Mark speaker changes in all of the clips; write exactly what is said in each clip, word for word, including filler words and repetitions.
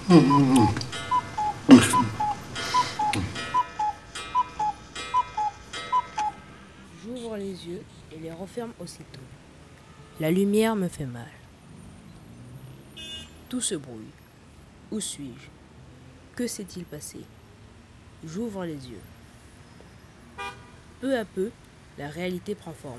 Speaker 1: J'ouvre les yeux et les referme aussitôt. La lumière me fait mal. Tout se brouille. Où suis-je? Que s'est-il passé? J'ouvre les yeux. Peu à peu, la réalité prend forme.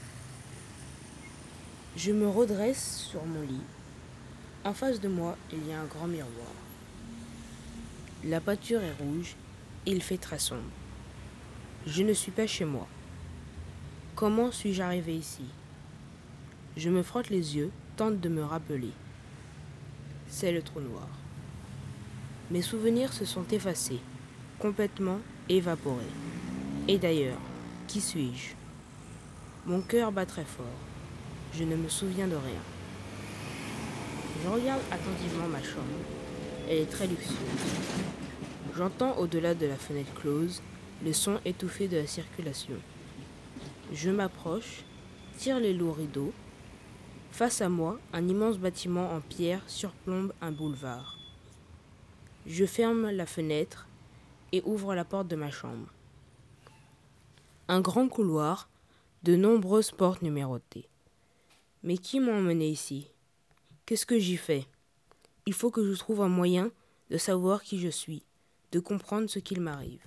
Speaker 1: Je me redresse sur mon lit. En face de moi, il y a un grand miroir. La peinture est rouge et il fait très sombre. Je ne suis pas chez moi. Comment suis-je arrivé ici? Je me frotte les yeux, tente de me rappeler. C'est le trou noir. Mes souvenirs se sont effacés, complètement évaporés. Et d'ailleurs, qui suis-je? Mon cœur bat très fort. Je ne me souviens de rien. Je regarde attentivement ma chambre. Elle est très luxueuse. J'entends au-delà de la fenêtre close le son étouffé de la circulation. Je m'approche, tire les lourds rideaux. Face à moi, un immense bâtiment en pierre surplombe un boulevard. Je ferme la fenêtre et ouvre la porte de ma chambre. Un grand couloir, de nombreuses portes numérotées. Mais qui m'a emmené ici? Qu'est-ce que j'y fais? Il faut que je trouve un moyen de savoir qui je suis, de comprendre ce qu'il m'arrive.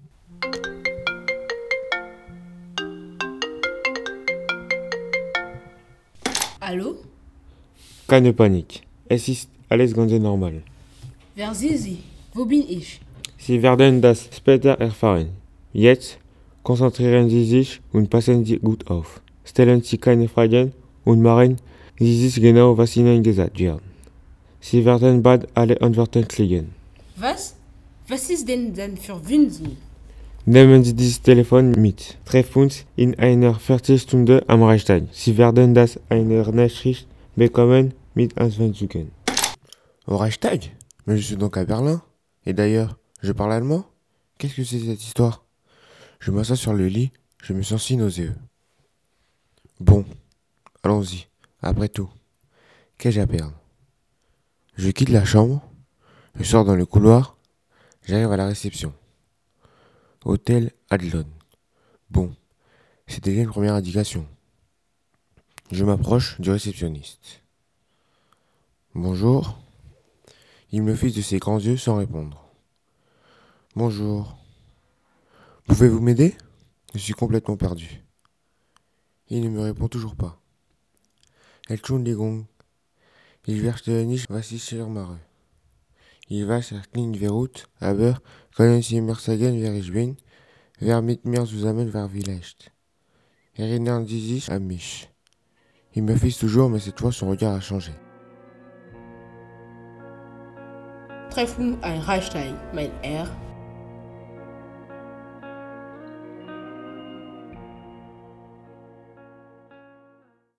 Speaker 1: Allô?
Speaker 2: Keine Panik. Es ist alles ganz normal.
Speaker 1: Wer sind Sie? Wo bin ich?
Speaker 2: Sie werden das später erfahren. Jetzt konzentrieren Sie sich und passen Sie gut auf. Stellen Sie keine Fragen und machen Sie sich genau, was Ihnen gesagt wird. Sie werden bald alle Antworten kriegen.
Speaker 1: Was? Was ist denn dann für Wünschen?
Speaker 2: Nehmen Sie dieses Telefon mit. Treffen uns in einer Viertelstunde am Reichstag. Sie werden das eine Nachricht bekommen mit Anweisungen.
Speaker 3: Au Reichstag? Mais je suis donc à Berlin. Et d'ailleurs, je parle allemand? Qu'est-ce que c'est cette histoire? Je m'assois sur le lit, je me sens si nauséeux. Bon, allons-y. Après tout, qu'ai-je à perdre? Je quitte la chambre, je sors dans le couloir, j'arrive à la réception. Hôtel Adlon. Bon, c'est déjà une première indication. Je m'approche du réceptionniste. Bonjour. Il me fixe de ses grands yeux sans répondre. Bonjour. Pouvez-vous m'aider? Je suis complètement perdu. Il ne me répond toujours pas. Entschuldigung. Ich verstehe nicht, was ich hier mache. Ich weiß, es klingt verrückt, aber können Sie mir sagen, wer ich bin? Wer mit mir zusammen war vielleicht? Erinnern Sie sich an mich? Il me fixe toujours, mais cette fois son regard a changé.
Speaker 1: Treffen ein Reichstag, mein Herr.